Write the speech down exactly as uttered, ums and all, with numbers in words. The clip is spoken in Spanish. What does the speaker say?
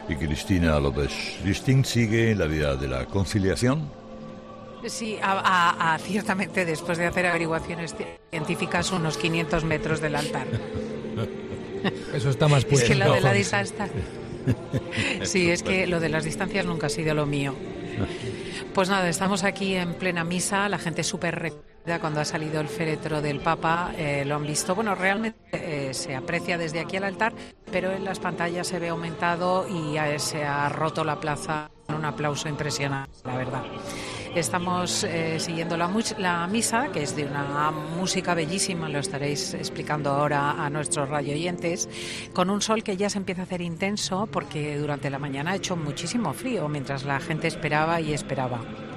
y Cristina López Risting sigue en la vida de la conciliación. Sí, a, a, a, ciertamente después de hacer averiguaciones científicas unos quinientos metros del altar. Eso está más puesto. Es que lo de la distancia... Sí, es que lo de las distancias nunca ha sido lo mío. Pues nada, estamos aquí en plena misa, la gente súper recogida cuando ha salido el féretro del Papa, eh, lo han visto. Bueno, realmente eh, se aprecia desde aquí al altar, pero en las pantallas se ve aumentado y eh, se ha roto la plaza con un aplauso impresionante, la verdad. Estamos eh, siguiendo la, la misa, que es de una música bellísima, lo estaréis explicando ahora a nuestros radioyentes, con un sol que ya se empieza a hacer intenso porque durante la mañana ha hecho muchísimo frío mientras la gente esperaba y esperaba.